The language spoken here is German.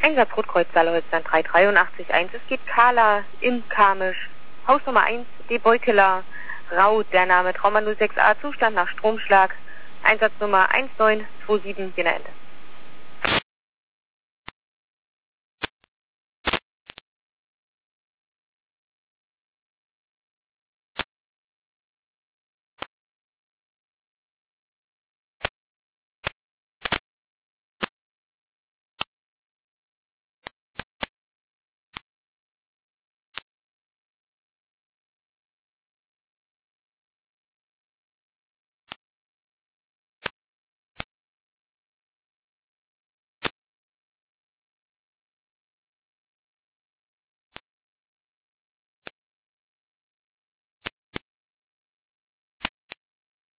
Einsatz Rotkreuz Saale-Holstein 3881. Es geht Carla im Kamisch. Hausnummer 1, D. Beukeler, Raut, der Name Trauma 06a, Zustand nach Stromschlag. Einsatznummer 1927, Wiener Ende.